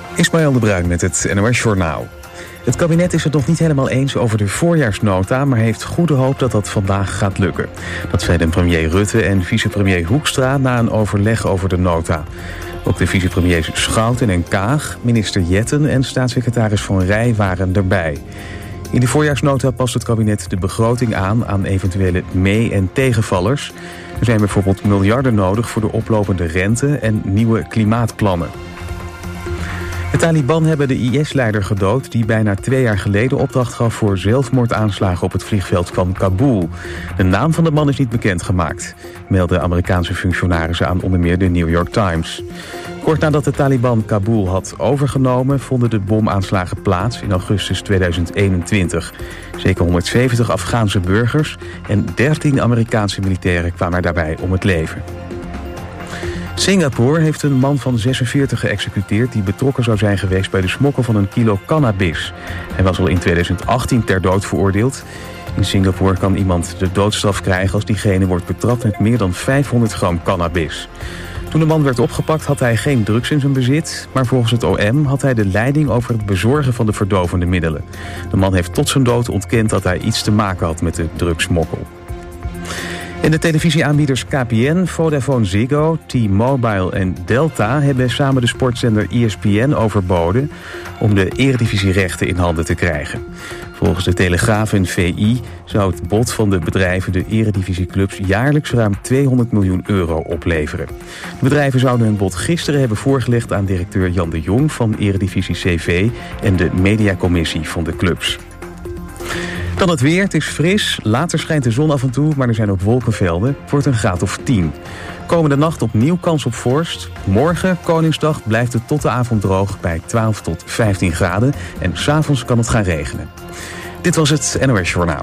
Ismaël de Bruin met het NOS Journaal. Het kabinet is het nog niet helemaal eens over de voorjaarsnota, maar heeft goede hoop dat dat vandaag gaat lukken. Dat zeiden premier Rutte en vicepremier Hoekstra na een overleg over de nota. Ook de vicepremiers Schouten en Kaag, minister Jetten en staatssecretaris Van Rij waren erbij. In de voorjaarsnota past het kabinet de begroting aan eventuele mee- en tegenvallers. Er zijn bijvoorbeeld miljarden nodig voor de oplopende rente en nieuwe klimaatplannen. De Taliban hebben de IS-leider gedood die bijna 2 jaar geleden opdracht gaf voor zelfmoordaanslagen op het vliegveld van Kabul. De naam van de man is niet bekendgemaakt, melden Amerikaanse functionarissen aan onder meer de New York Times. Kort nadat de Taliban Kabul had overgenomen, vonden de bomaanslagen plaats in augustus 2021. Zeker 170 Afghaanse burgers en 13 Amerikaanse militairen kwamen er daarbij om het leven. Singapore heeft een man van 46 geëxecuteerd die betrokken zou zijn geweest bij de smokkel van 1 kilo cannabis. Hij was al in 2018 ter dood veroordeeld. In Singapore kan iemand de doodstraf krijgen als diegene wordt betrapt met meer dan 500 gram cannabis. Toen de man werd opgepakt had hij geen drugs in zijn bezit, maar volgens het OM had hij de leiding over het bezorgen van de verdovende middelen. De man heeft tot zijn dood ontkend dat hij iets te maken had met de drugsmokkel. En de televisieaanbieders KPN, Vodafone Ziggo, T-Mobile en Delta hebben samen de sportzender ESPN overboden om de eredivisierechten in handen te krijgen. Volgens de Telegraaf en VI zou het bod van de bedrijven de eredivisieclubs jaarlijks ruim €200 miljoen opleveren. De bedrijven zouden hun bod gisteren hebben voorgelegd aan directeur Jan de Jong van Eredivisie CV en de mediacommissie van de clubs. Dan het weer, het is fris, later schijnt de zon af en toe, maar er zijn ook wolkenvelden. Het wordt een graad of 10. Komende nacht opnieuw kans op vorst. Morgen, Koningsdag, blijft het tot de avond droog bij 12 tot 15 graden. En 's avonds kan het gaan regenen. Dit was het NOS Journaal.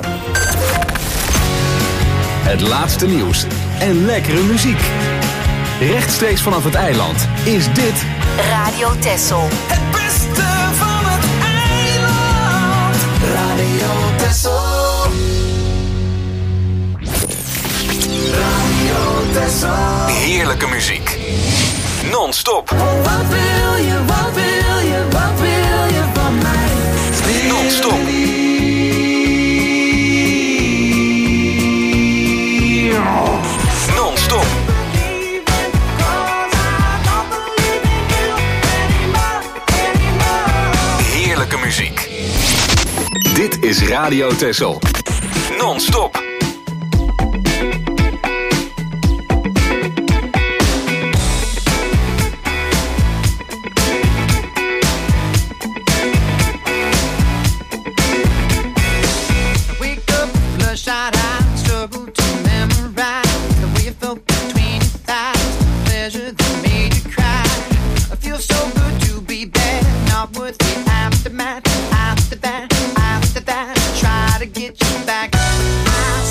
Het laatste nieuws en lekkere muziek. Rechtstreeks vanaf het eiland is dit Radio Texel. Het beste van het eiland. Radio Texel. Radio Texel. heerlijke muziek. Non-stop. Oh, wat wil je, wat wil je, wat wil je van mij? Non-stop. Non-stop. Heerlijke muziek. Dit is Radio Texel. Non-stop. After that, try to get you back. I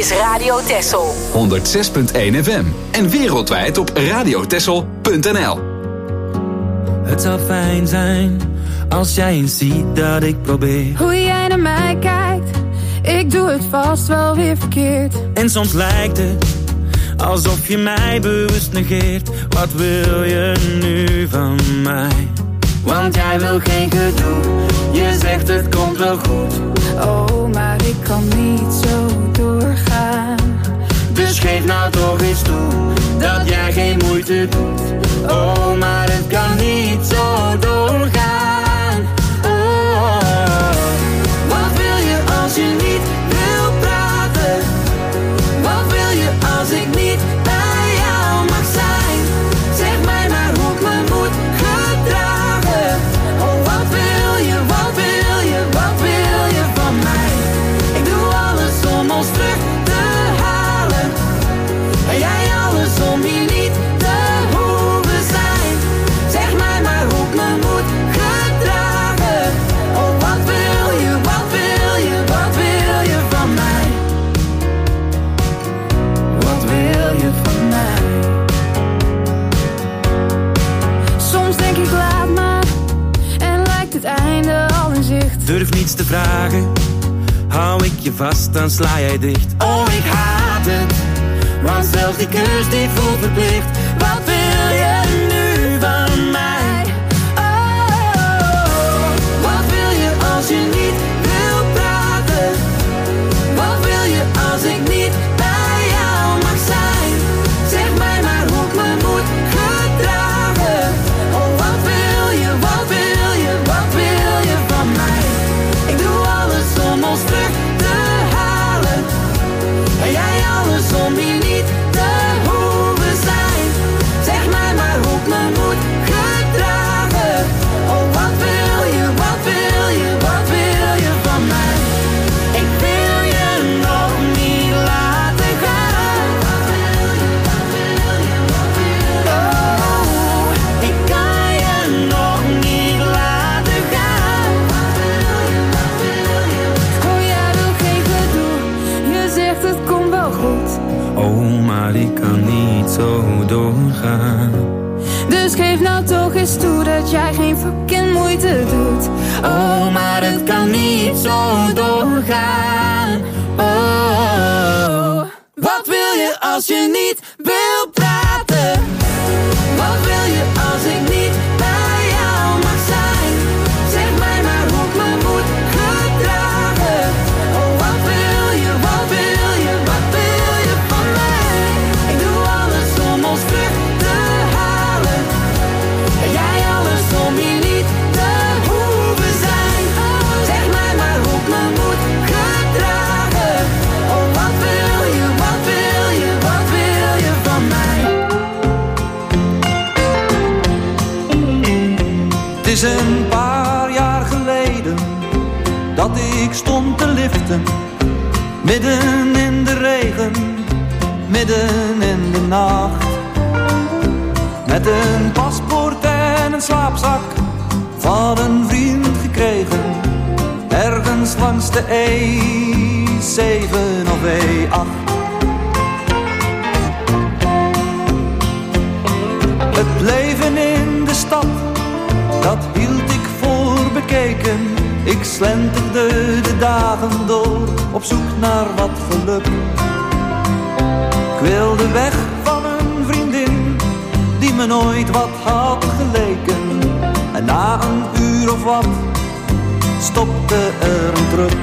is Radio Texel. 106.1 FM en wereldwijd op radiotexel.nl. Het zou fijn zijn als jij eens ziet dat ik probeer. Hoe jij naar mij kijkt, ik doe het vast wel weer verkeerd. En soms lijkt het alsof je mij bewust negeert. Wat wil je nu van mij? Want jij wil geen gedoe, je zegt het komt wel goed. Oh, maar ik kan niet zo doorgaan. Dus geef nou toch eens toe, dat jij geen moeite doet. Oh, maar het kan niet zo doorgaan. Oh, wat wil je als je niet wil praten? Wat wil je als ik niet bij jou mag zijn? Zeg mij maar hoe ik me moet gedragen. Oh, wat wil je, wat wil je, wat wil je van mij? Ik doe alles om ons terug te halen. En jij alles om hier niet te hoeven zijn. Zeg mij maar hoe ik me moet gedragen. Oh, wat wil je, wat wil je, wat wil je van mij? Wat wil je van mij? Soms denk ik laat maar en lijkt het einde al in zicht. durf niets te vragen, hou ik je vast, dan sla jij dicht. Oh, ik haat het, want zelfs die kus die voelt verplicht. Wat wil je nu van mij? Oh, wat wil je als je niet wil praten? Wat wil je als ik niet bij jou mag zijn? Zeg mij maar hoe ik me moet gedragen. Oh, wat wil je, wat wil je, wat wil je van mij? Ik doe alles om ons terug te halen. En jij alles om hier niet te hoeven zijn. Zeg mij maar hoe ik me moet gedragen. Oh, wat wil je, wat wil je, wat wil je van mij? Ik wil je nog niet laten gaan. Wat wil je, wat wil je, wat wil je? Oh, ik kan je nog niet laten gaan. Wat wil je, wat wil je? Oh, jij wil geen gedoe, je zegt het komt wel goed. Oh, maar ik kan niet zo doorgaan. Dus geef nou toch eens toe dat jij geen fucking moeite doet. Oh, maar het kan niet zo doorgaan. Oh, wat wil je als je niet wil praten? Wat wil je als ik niet bij jou mag zijn? Zeg mij maar hoe ik me moet gedragen. Oh, wat wil je, wat wil je, wat wil je van mij? Ik doe alles om ons terug te halen. En jij alles om hier niet te hoeven zijn. Zeg mij maar hoe ik me moet gedragen. Oh, wat wil je, wat wil je, wat wil je van mij? Het is een paar jaar geleden dat ik stond te liften, midden in de regen, midden in de nacht. Met een paspoort en een slaapzak van een vriend gekregen, ergens langs de E7 of E8. Het leven in de stad, dat hield ik voor bekeken. Ik slenterde de dagen door, op zoek naar wat geluk. Ik wilde weg van een vriendin, die me nooit wat had geleken. En na een uur of wat, stopte er een truck.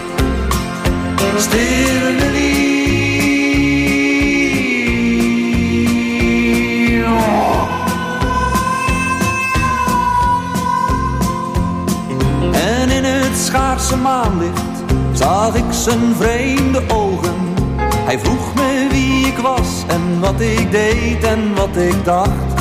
Stille lief. En in het schaarse maanlicht zag ik zijn vreemde ogen. Hij vroeg me wie ik was en wat ik deed en wat ik dacht.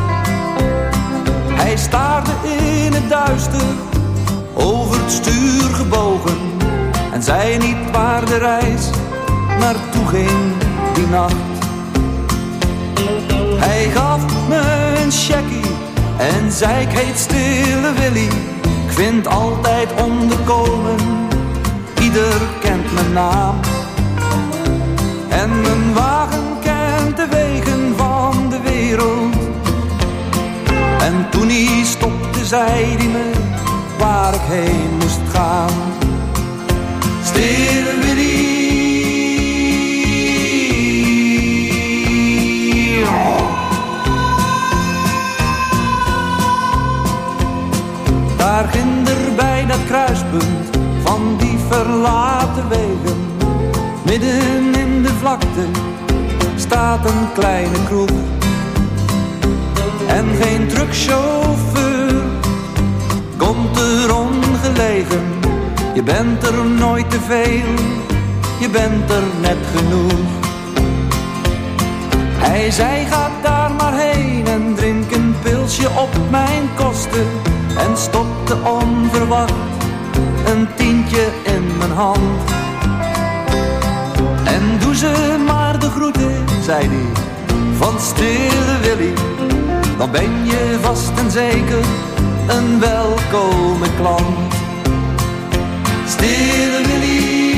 Hij staarde in het duister, over het stuur gebogen, en zei niet waar de reis naartoe ging die nacht. Hij gaf me een checkie en zei ik heet Stille Willy. Ik vind altijd onderkomen, ieder kent mijn naam. En mijn wagen kent de wegen van de wereld. En toen hij stopte, zei hij me waar ik heen moest gaan. Stille Willy. Daar ginder bij dat kruispunt van die verlaten wegen, midden in de vlakte staat een kleine kroeg. En geen truckchauffeur komt er ongelegen. Je bent er nooit te veel, je bent er net genoeg. Hij zei ga daar maar heen en drink een pilsje op mijn kosten. En stopte onverwacht een tientje in mijn hand. En doe ze maar de groeten, zei hij, van Stille Willy. Dan ben je vast en zeker een welkome klant. Stille Willy.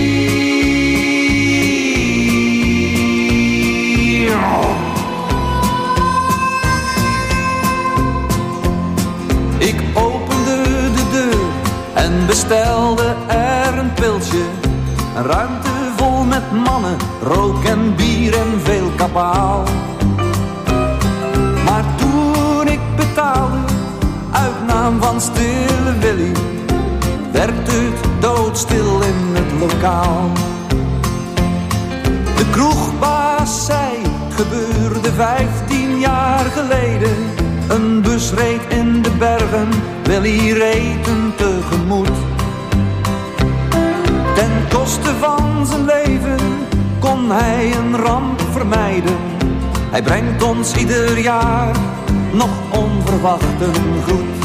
Ik opende de deur en bestelde er een pilsje. Een ruimte vol met mannen, rook en bier en veel kabaal. Maar toen ik betaalde, uit naam van Stille Willy, werd het doodstil in het lokaal. De kroegbaas zei, gebeurde 15 jaar geleden. Een bus reed in de bergen, Willy reed hem tegemoet. Ten koste van zijn leven kon hij een ramp vermijden. Hij brengt ons ieder jaar nog onverwacht een groet.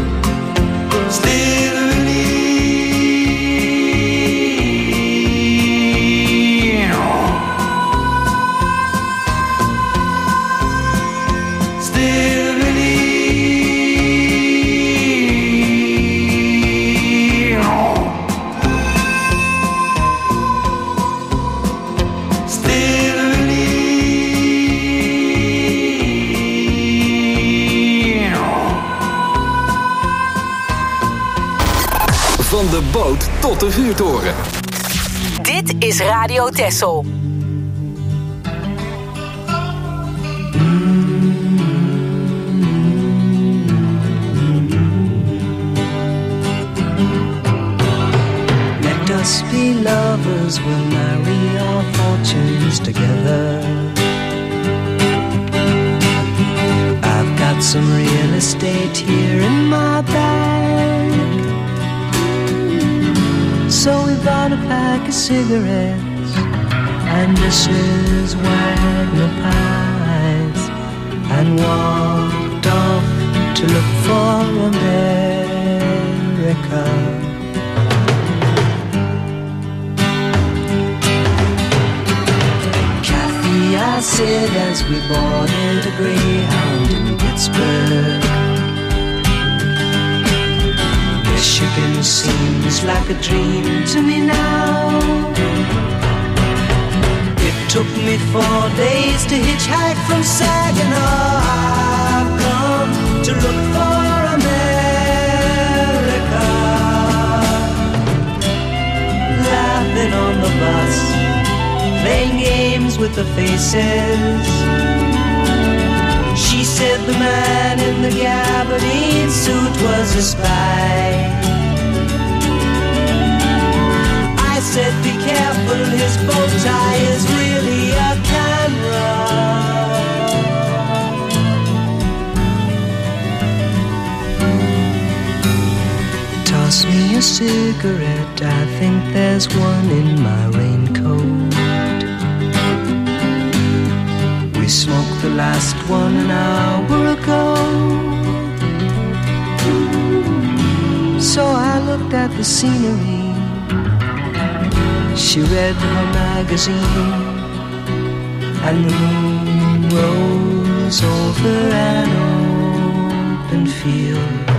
Stille Willy. Stille Willy. Stille Willy. Van de boot tot de vuurtoren. Dit is Radio Texel. Let us be lovers, we'll marry our fortunes together. I've got some real estate here in my bag, so we bought a pack of cigarettes and Mrs. Wagner pies and walked off to look for America. Kathy, I said as we boarded a Greyhound in Pittsburgh, Michigan seems like a dream to me now. It took me 4 days to hitchhike from Saginaw. I've come to look for America. Laughing on the bus, playing games with the faces. She said the man in the gabardine suit was a spy. I said be careful, his bow tie is really a camera. Toss me a cigarette, I think there's one in my raincoat. We smoked the last one an hour ago. So I looked at the scenery. She read her magazine, and the moon rose over an open field.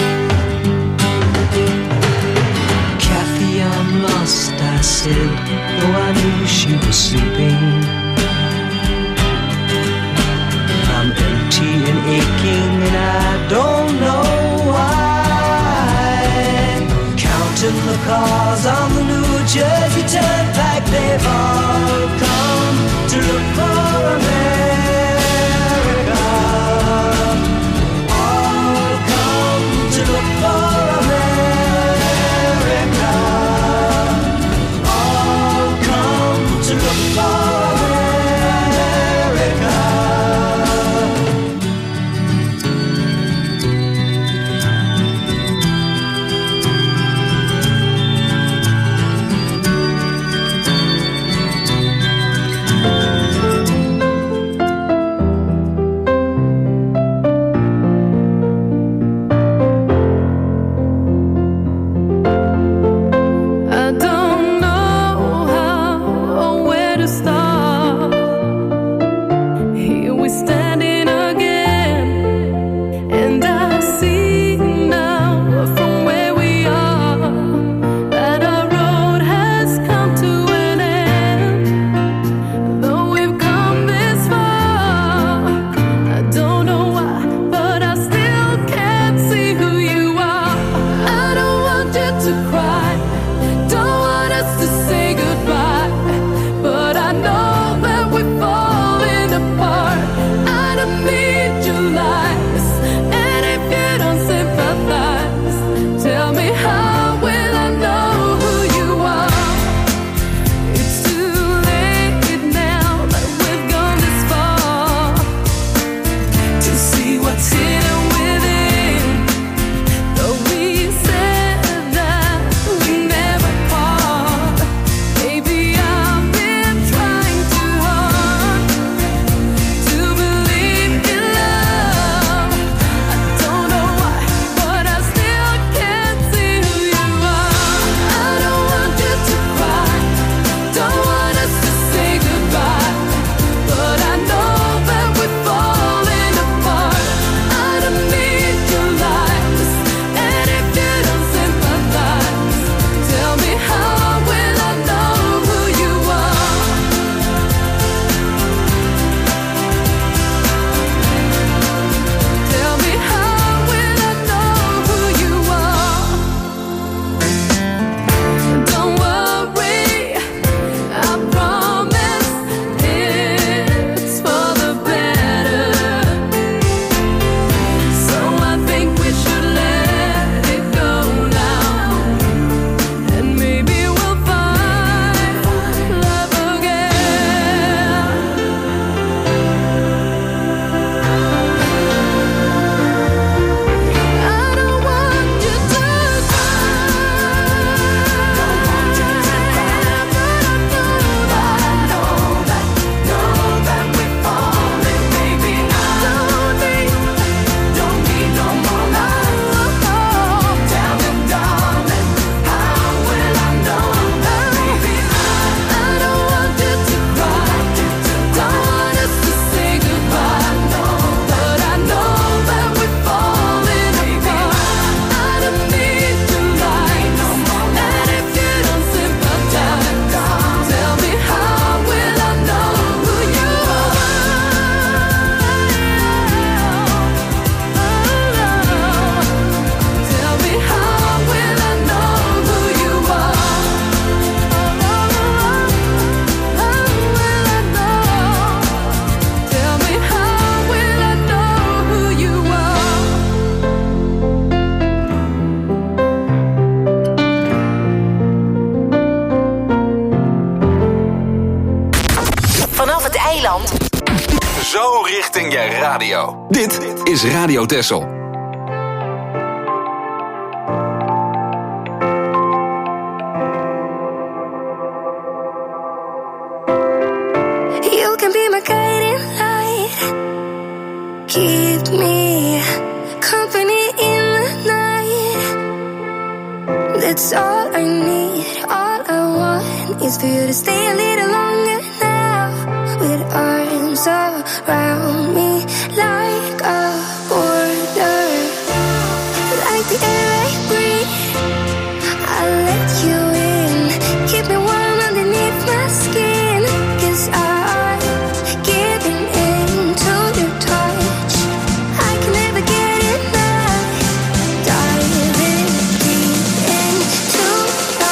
Kathy, I'm lost, I said. cars on the New Jersey Turnpike. They've all come to look for America. All come to look for America. All come to look for Zo richting je radio. Dit is Radio Texel. You can be my guiding light. Keep me company in the night. That's all I need. All I want is for you to stay a little longer now. With arms around me like a border. Like the air I breathe, I'll let you in. Keep me warm underneath my skin. 'Cause I'm giving in to your touch. I can never get enough. Diving deep into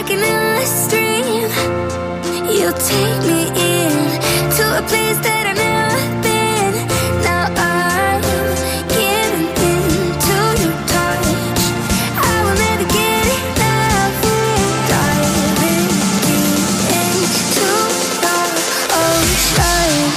like an endless stream. You'll take me in to a place that I've never been. Now I'm giving in to your touch. I will never get enough. Diving deep into the ocean.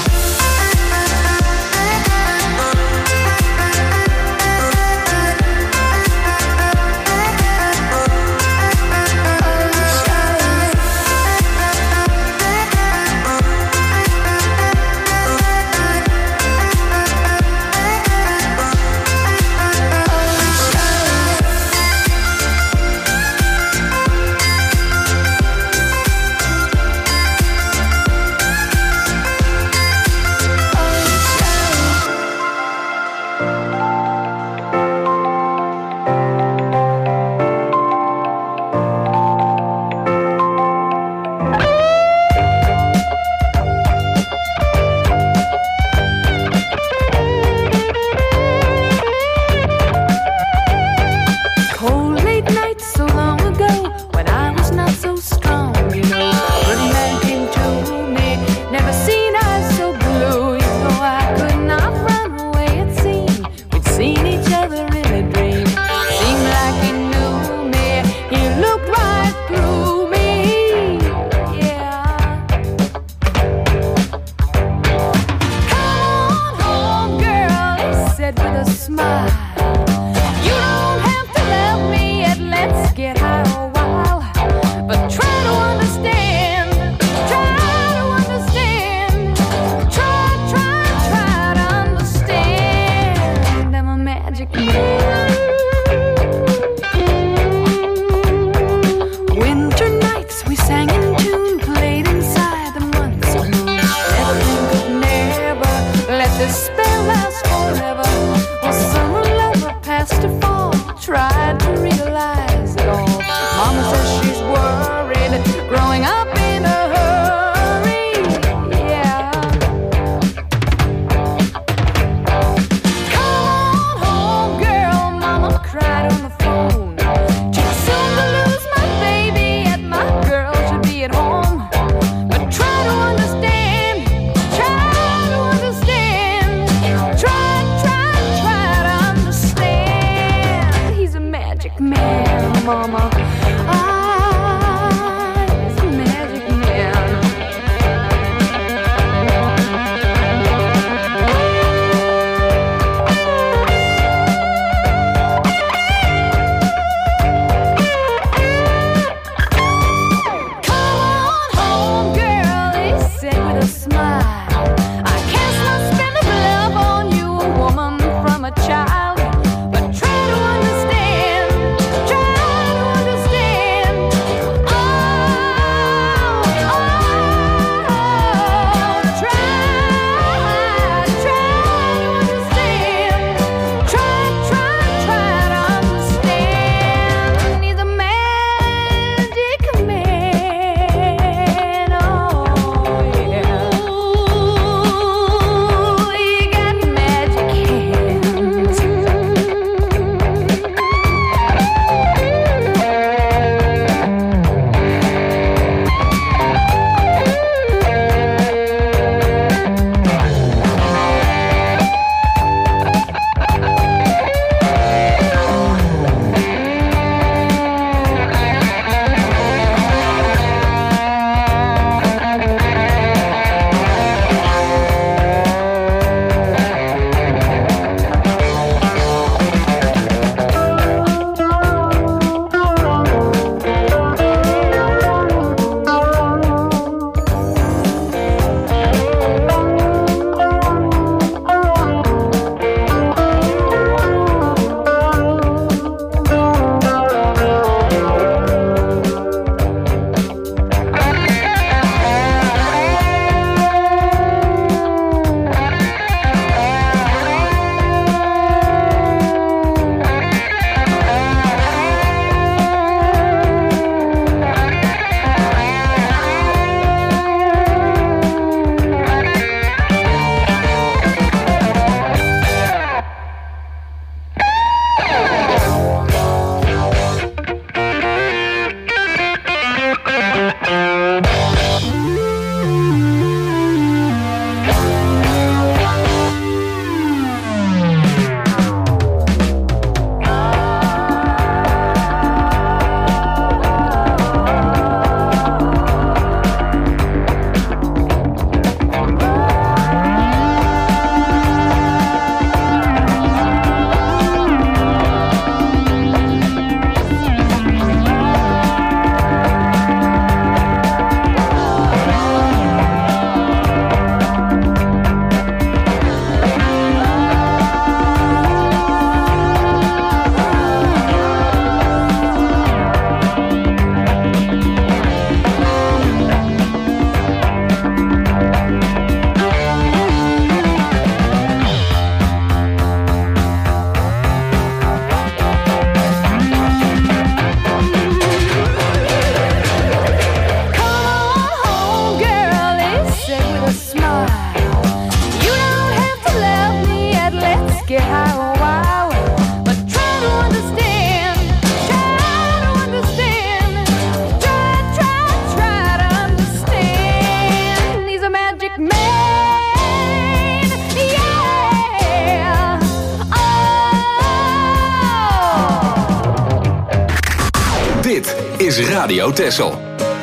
Radio Texel.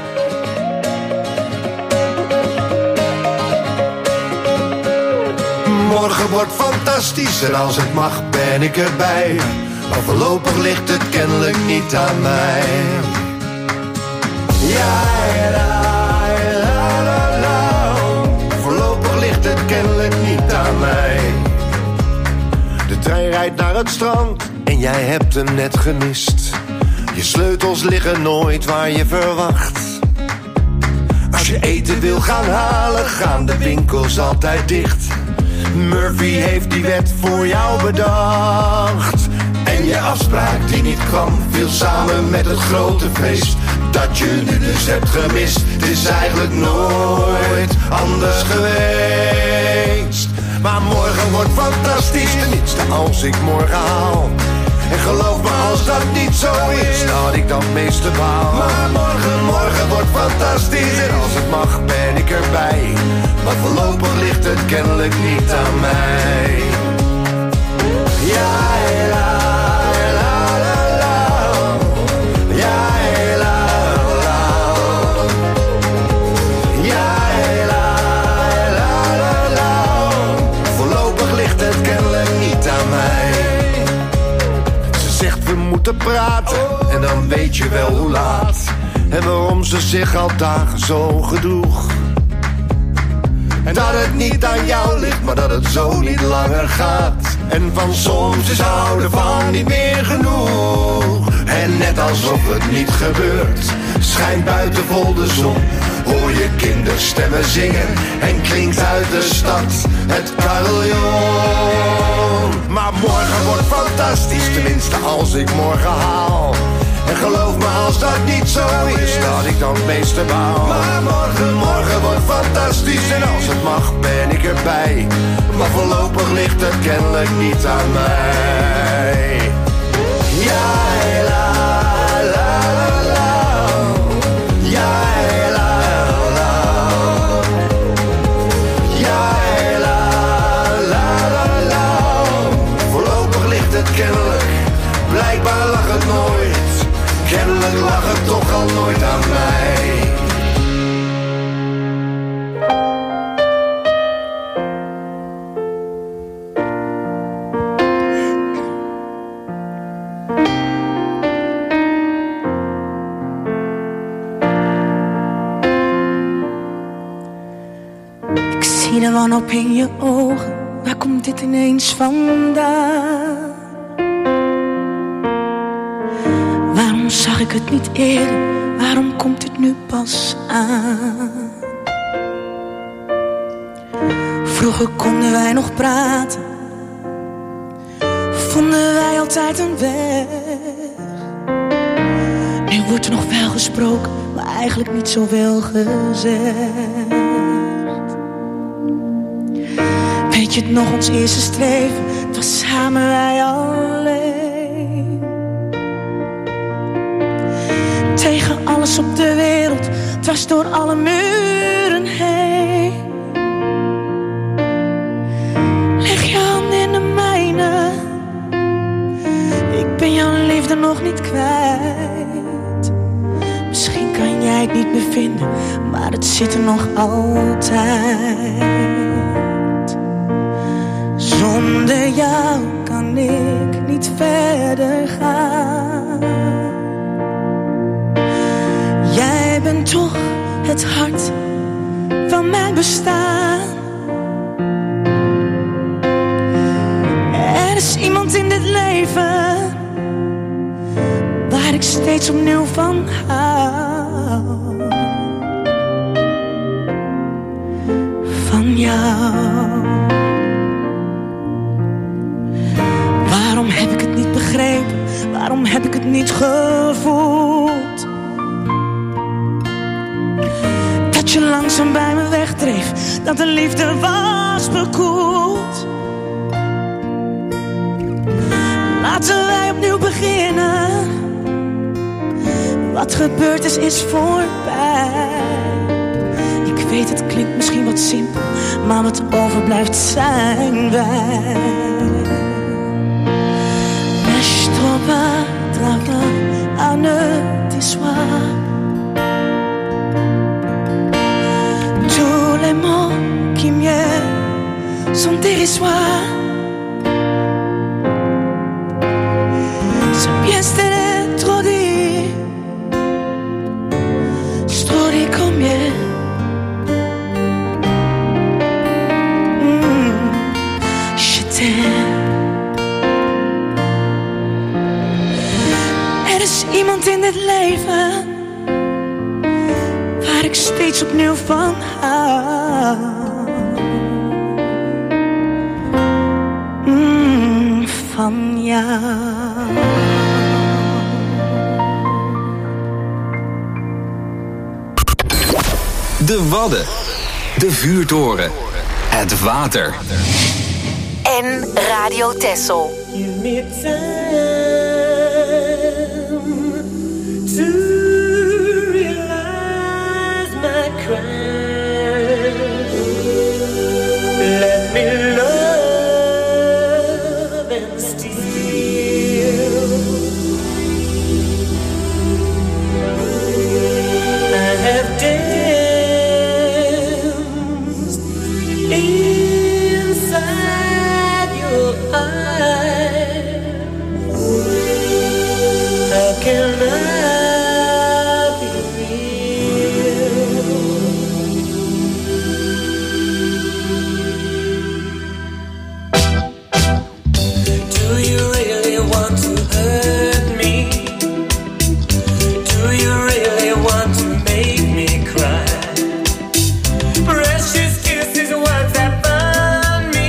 Morgen wordt fantastisch en als het mag ben ik erbij. Maar voorlopig ligt het kennelijk niet aan mij. Ja, la, la, la. Voorlopig ligt het kennelijk niet aan mij. De trein rijdt naar het strand en jij hebt hem net gemist. Je sleutels liggen nooit waar je verwacht. Als je eten wil gaan halen, gaan de winkels altijd dicht. Murphy heeft die wet voor jou bedacht. En je afspraak die niet kwam, viel samen met het grote feest dat je nu dus hebt gemist. Het is eigenlijk nooit anders geweest. Maar morgen wordt fantastisch, tenminste als ik morgen haal. En geloof me als dat niet zo is, dat ik dan het meeste baal. Maar morgen wordt fantastisch en als het mag ben ik erbij. Maar voorlopig ligt het kennelijk niet aan mij. Ja, la, la, la, la. Ja, la, la. Ja, la, la, la, la. Voorlopig ligt het kennelijk niet aan mij. Ze zegt we moeten praten en dan weet je wel hoe laat. En waarom ze zich al dagen zo gedroeg. En dat het niet aan jou ligt, maar dat het zo niet langer gaat. En van soms is houden van niet meer genoeg. En net alsof het niet gebeurt, schijnt buiten vol de zon. Hoor je kinderstemmen zingen en klinkt uit de stad het carillon. Maar morgen wordt fantastisch, tenminste als ik morgen haal. En geloof me als dat niet zo is, dat ik dan het meeste baal. Maar morgen wordt fantastisch en als het mag ben ik erbij. Maar voorlopig ligt het kennelijk niet aan mij. Ja, la, la, la, la. Ja, la, la. Ja, la, la, la, la. Voorlopig ligt het kennelijk, blijkbaar lag het nooit. Kennelijk lag het toch al nooit aan mij. Ik zie de wanhoop in je ogen. Waar komt dit ineens vandaan? Waarom zag ik het niet eerder? Waarom komt het nu pas aan? Vroeger konden wij nog praten. Vonden wij altijd een weg. Nu wordt er nog wel gesproken, maar eigenlijk niet zoveel gezegd. Weet je het nog, ons eerste streven? Het was samen wij alleen. Tegen alles op de wereld, dwars door alle muren heen. Leg je hand in de mijne. Ik ben jouw liefde nog niet kwijt. Misschien kan jij het niet meer vinden, maar het zit er nog altijd. Zonder jou kan ik niet verder gaan. Jij bent toch het hart van mijn bestaan. Er is iemand in dit leven waar ik steeds opnieuw van hou. Van jou. Waarom heb ik het niet begrepen? Waarom heb ik het niet gevoeld? Dat je langzaam bij me wegdreef, dat de liefde was bekoeld. Laten wij opnieuw beginnen. Wat gebeurd is voorbij. Ik weet het klinkt misschien wat simpel, maar wat overblijft zijn wij. Mais je trouve à ne t'essoir. les soirs. Supiste d'être dit, story combien. Je t'aime. Er is iemand in dit leven waar ik steeds opnieuw van hou. Van jou. De Wadden, de vuurtoren, het water. En Radio Texel. Give me time to realize my crime. Let me love and steal. I have danced inside your eyes. How can I be real? Do you really want to hurt me? Do you really want to make me cry? Precious kisses, words that burn me.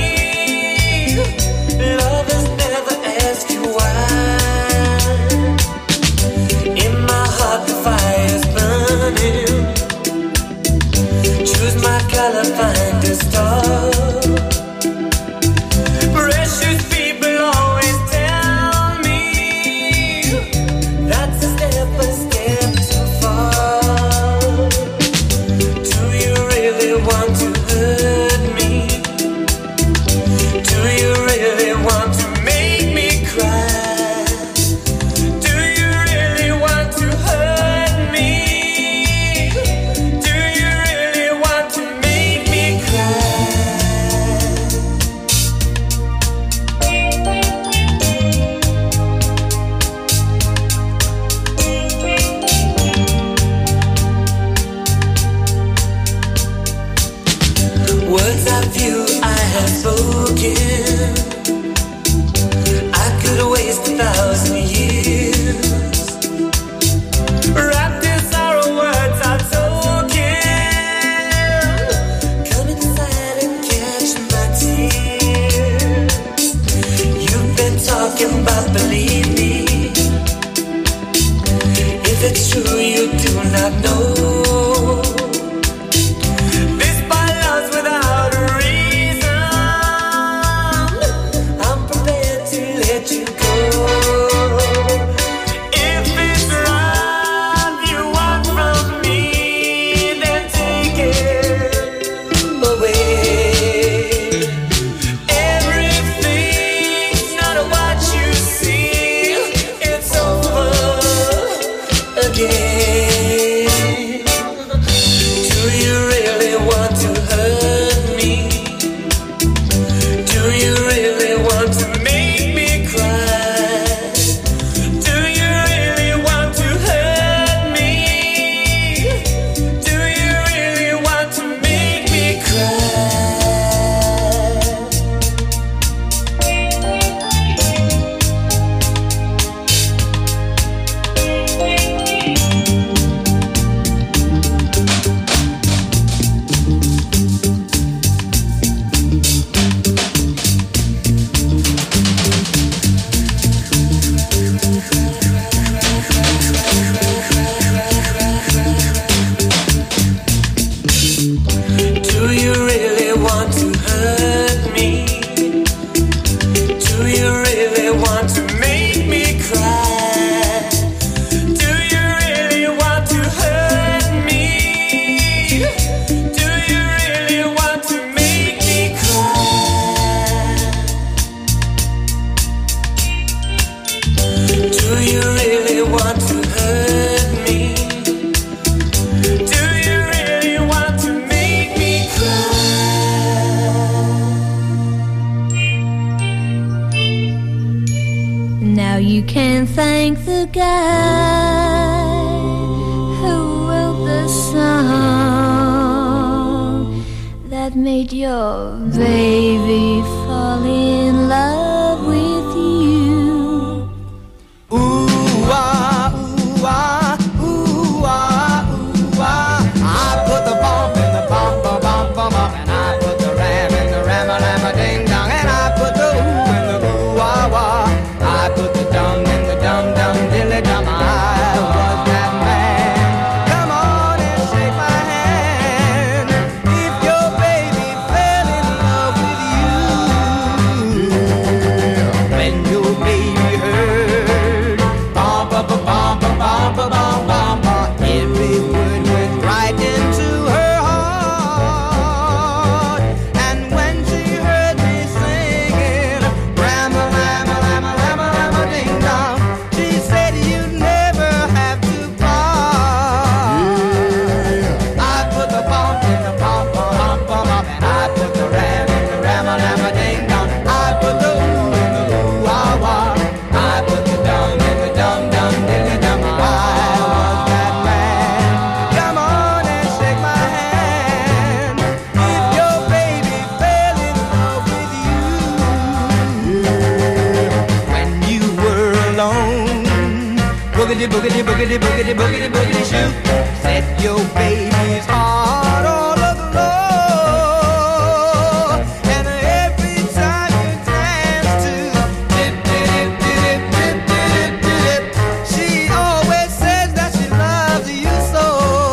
Lovers never ask you why. In my heart the fire's burning. Choose my color, find a star. Precious people always tell me that's a step too far. Do you really want to hurt me? Do you really want to make me cry? Do you really want to hurt me? Do you really want to make me cry? Words of you I have spoken, I could waste 1,000 years. Wrapped in sorrow, words are token. Come inside and catch my tears. You've been talking about believe me. If it's true you do not know. This by love's without a reason. I'm prepared to let you go. If it's love you want from me, then take it away. Everything's not what you see. It's over again. think the guy who wrote the song that made your baby fall in love with you. Ooh, ah, ooh, ah, ooh, ah, ooh, ah. I put the bomb in the bomb, bomb, bomb, bomb, bomb, and I put the ram in the ram, a ram, a ding dong, and I put the ooh in the ooh, ah, wah. I put the dum in the dum, dum, dilly dum. I was that man. Come on and shake my hand. If your baby fell in love with you, when your baby heard bum, bum, bum, bum, bum, bum, bum, bum, bum, every word went right into her heart. And when she heard me singing, Rama, Rama, Rama, Rama, Rama, ding dong, she said you'd never have to part. I put the bump in the bump, bump, bump, bump, and I put the ram in the ram, Rama, ding dong. I put the ooh in the ooh, ah, wah. I put the dum in the dum, dum, dilly dum. I was that man. Come on and shake my hand. If your baby fell in love with you, when you were alone, boogity, boogity, boogity, boogity, boogity, boogity, shoot, set your baby's heart all aglow. And every time you dance to dip, dip, dip, dip, dip, dip, dip, she always says that she loves you so.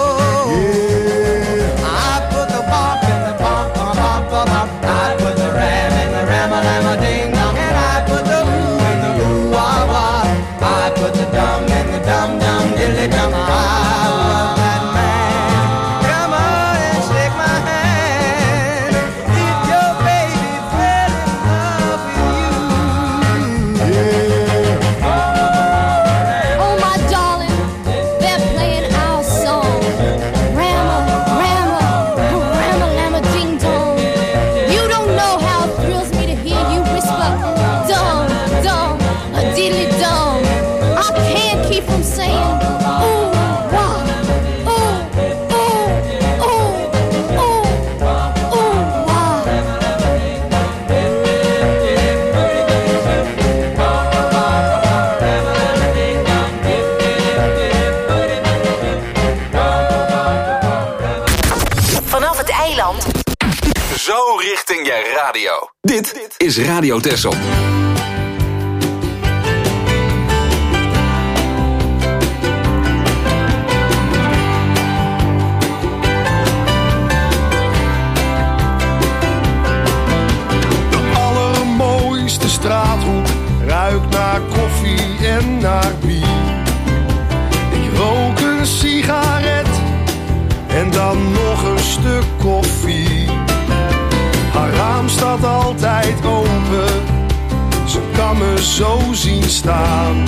I put the bump in the bump, bump, bump, bump, bump. I put the ram in the ram, a ding dong, and I put the ooh in the ooh, wah, wah. I put the dum in the dum, dum, dilly dum. I was that man. Come on and shake my hand. If your baby fell in love with you. Oh, my darling, they're playing our song. Rama, Rama, Rama, Lama, ding dong. You don't know how it thrills me to hear you whisper, dum, dum, a diddly dum. I can't keep from saying, ooh, wah, ooh, ooh, ooh, ooh, ooh, wah. Vanaf het eiland. Zo richting je radio. Dit is Radio Texel. De allermooiste straathoek ruikt naar koffie en naar bier. Ik rook een sigaret en dan nog een stuk koffie. Haar raam staat altijd open, ze kan me zo zien staan.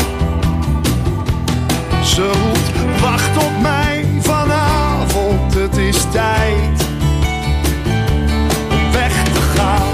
Ze roept, wacht op mij vanavond, het is tijd om weg te gaan.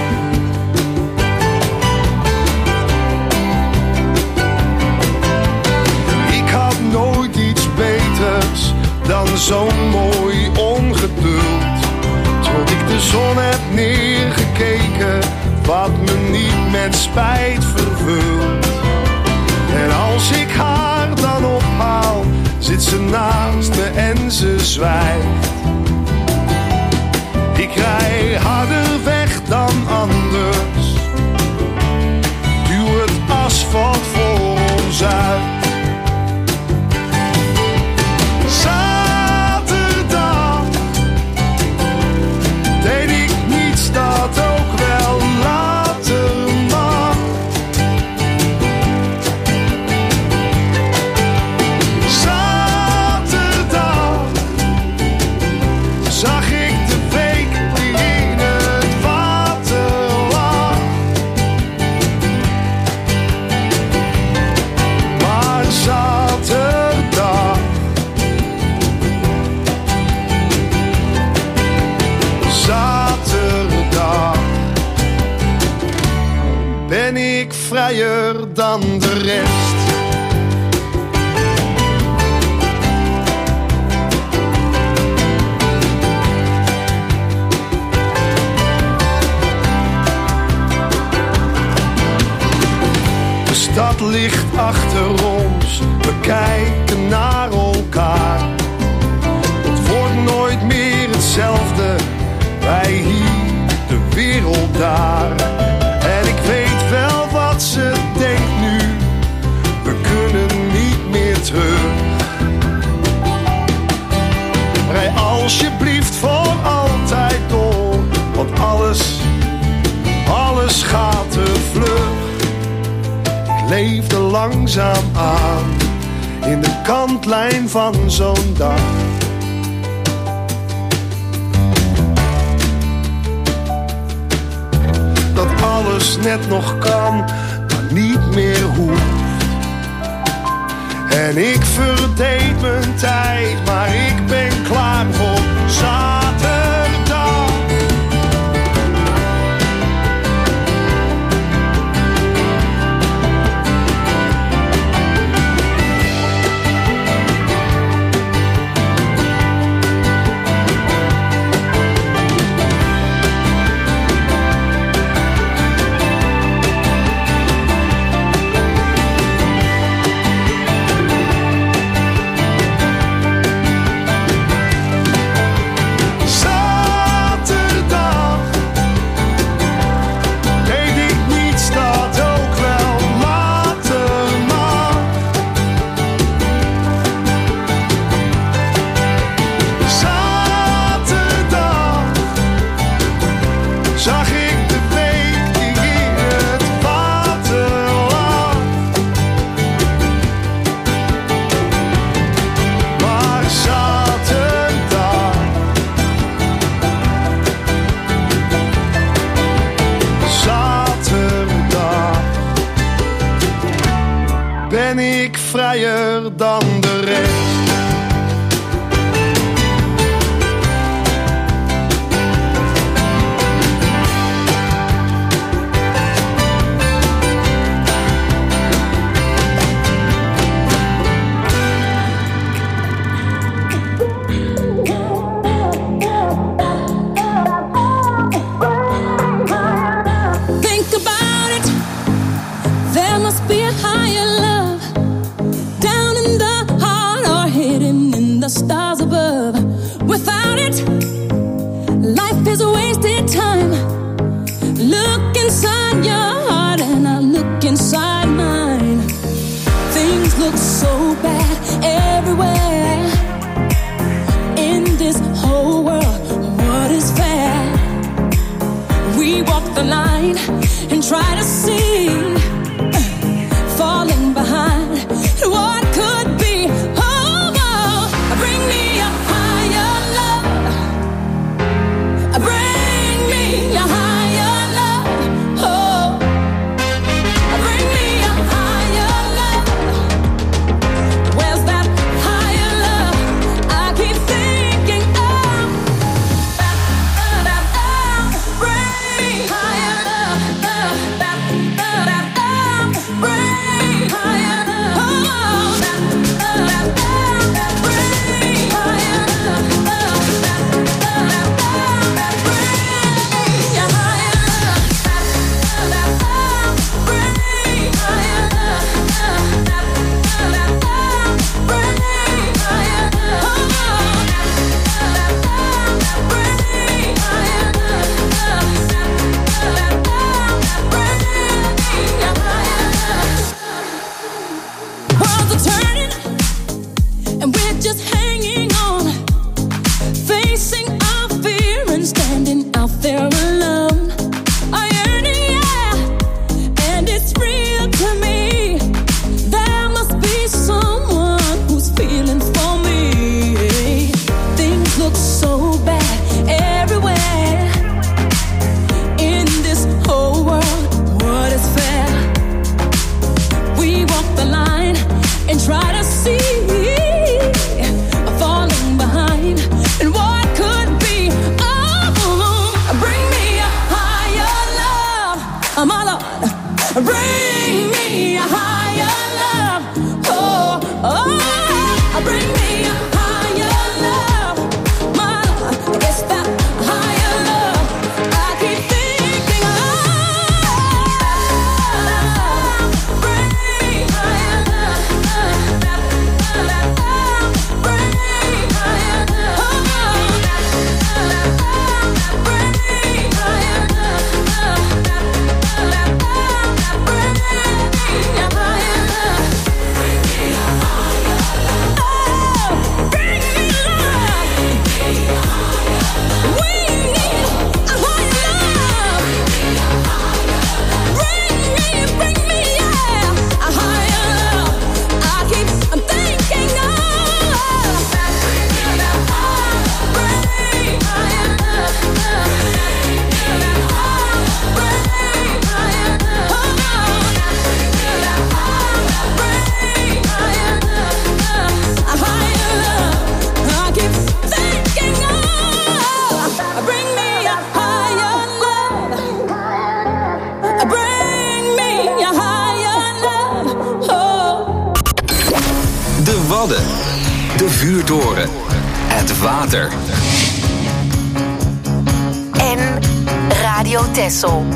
Ik had nooit iets beters dan zo'n mooi ongeduld. Tot ik de zon heb neergekeken, wat me niet met spijt vervult. En als ik haar dan ophaal, zit ze naast me en ze zwijgt. Ik rij harder weg dan anders, duw het asfalt voor ons uit. Zaterdag deed ik niets dat ook wel later mag. Zaterdag zag ik de week die in het water lag. Maar zaterdag ben ik vrijer dan de rest. licht achter ons, we kijken naar elkaar. Het wordt nooit meer hetzelfde, wij hier, de wereld daar. En ik weet wel wat ze denkt nu, we kunnen niet meer terug. Rij alsjeblieft voor altijd door, want alles gaat te vlug. Ik leefde langzaam aan, in de kantlijn van zo'n dag. Dat alles net nog kan, maar niet meer hoeft. En ik verdeed mijn tijd, maar ik ben klaar voor zaterdag. Vuurtoren. Het water. En Radio Texel.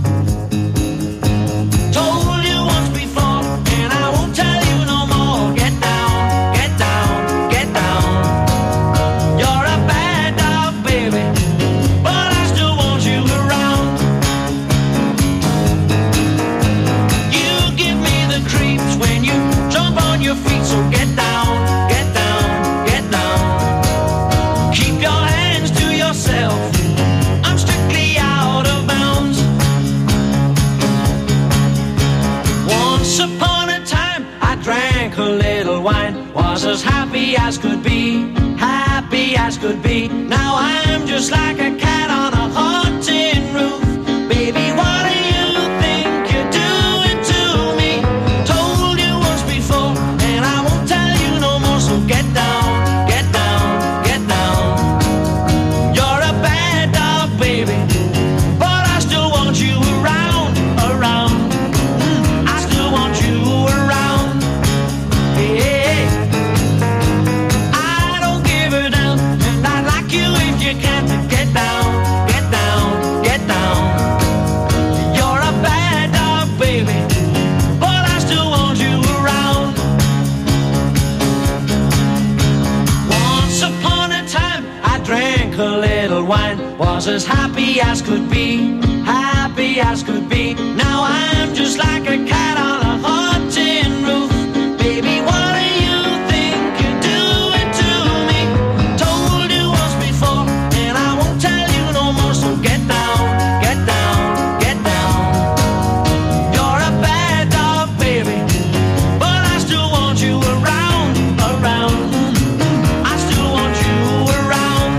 As happy as could be, happy as could be. Now I'm just like a cat on a hot tin roof. Baby, what do you think you're doing to me? Told you once before, and I won't tell you no more. So get down, get down, get down. You're a bad dog, baby, but I still want you around, around. I still want you around. Yeah. You can't get down, get down, get down. You're a bad dog, baby, but I still want you around. Once upon a time, I drank a little wine, was as happy as could be, happy as could be. Now I'm just like a cat on a hot tin roof. Baby, what do you think you're doing to me? Told you once before, and I won't tell you no more. So get down, get down, get down. You're a bad dog, baby, but I still want you around, around. I still want you around.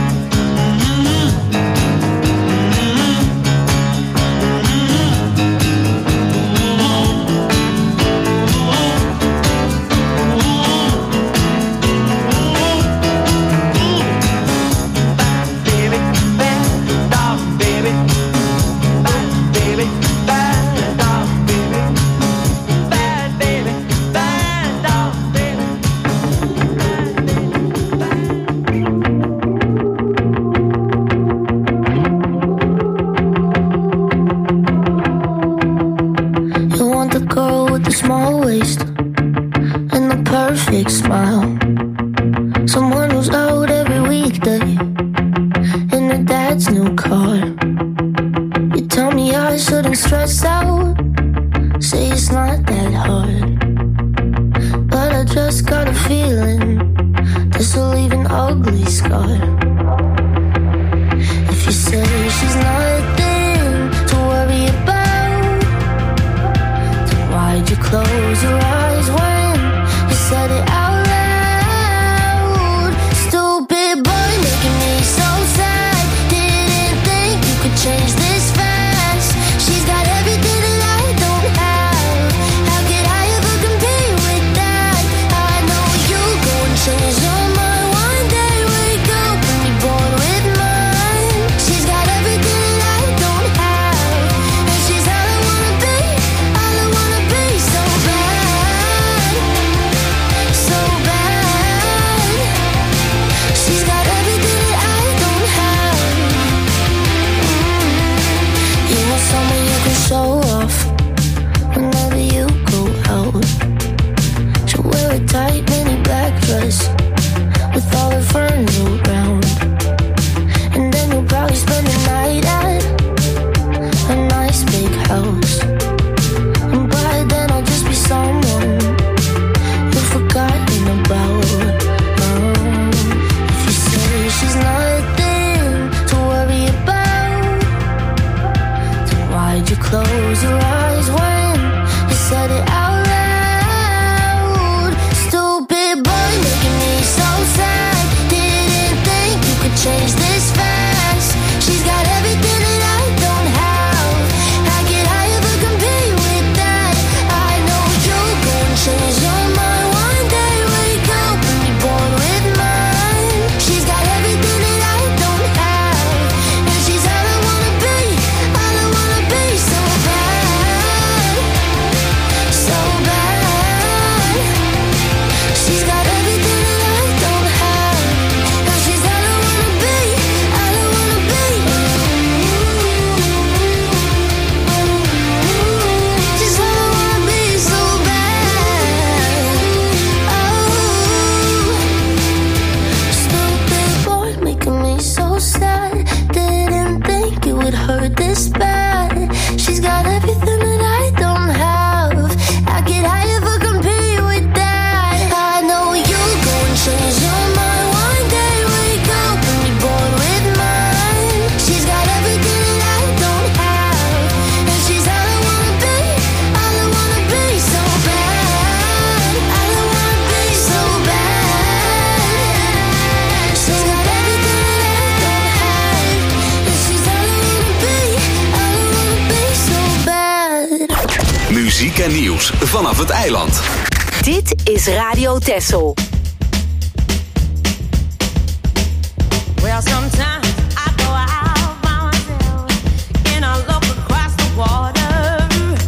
Small waist and the perfect smile. Someone who's out every weekday in her dad's new car. You tell me I shouldn't stress out, say it's not that hard, but I just got a feeling this will leave an ugly scar. If you say she's nothing to worry about, why'd you close your eyes when you said it out loud? Stupid boy making me so sad. Didn't think you could change this fast. She's got everything that I don't have. How could I ever compete with that? I know you go and change your mind one day. Wake up and be born with mine. She's got everything that I don't have, and she's all I wanna be, all I wanna be. So bad, en nieuws vanaf het eiland. Dit is Radio Texel. Well, sometimes I go out by myself and I look across the water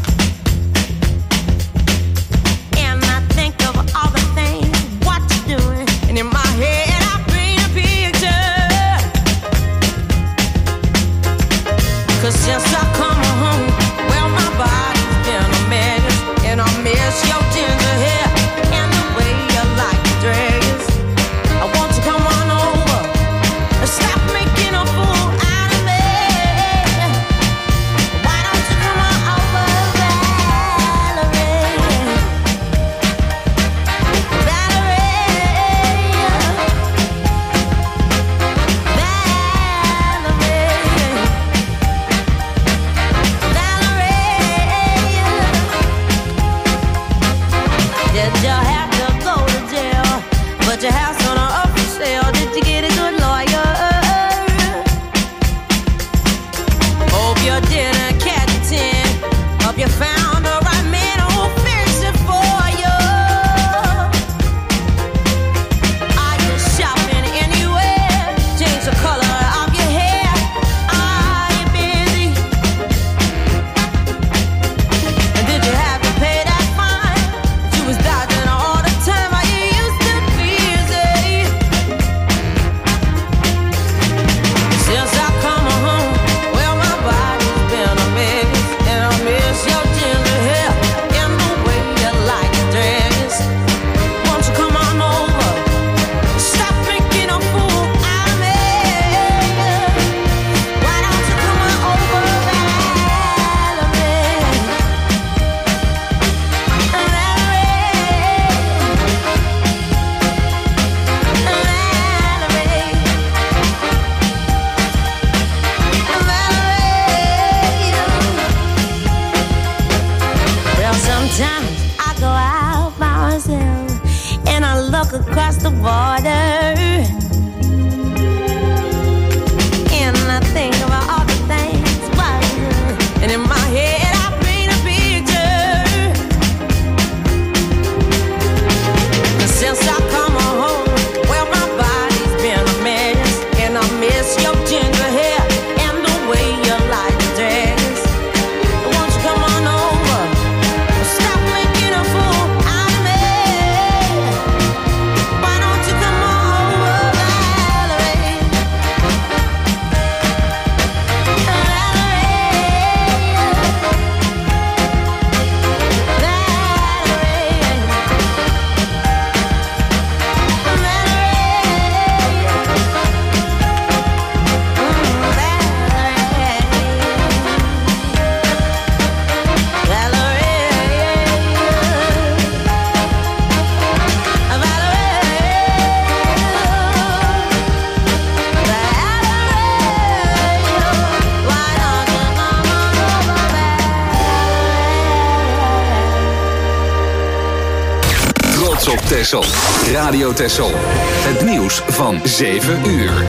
and I think of all the things what you're doing, and in my head I paint a picture. 'Cause since I come home, well, my body's been a mess, and I miss your ginger hair and the way you like your dress. I want you to come on over and stop making a fool out of me. Why don't you come on over, Valerie? Did you have to go to jail? But your house on up for sale. Did you get a good lawyer? Hope you didn't catch a 10. Hope you found the right man who'll fix it for you. Are you shopping anywhere? Change the color of your hair. Are you busy? And did you have to pay that fine? You was dodging all the time. Are you used to busy? Since I come home, well, my body's been a mess, and I miss your ginger hair and the way you like your dress. Won't you come on over? Stop making a fool out of me. Why don't you come on over, Valerie? Well, sometimes I go out by myself and I look across the water and I think about all the things what I do. And in my head I paint a picture. 'Cause since I come home, well, my body's been a mess, and I miss your ginger hair and the way you like your dress. Won't you come on over? Stop making a fool out of me. Why don't you come on over, Valerie? Trots op Texel. Radio Texel. Het nieuws van 7 uur.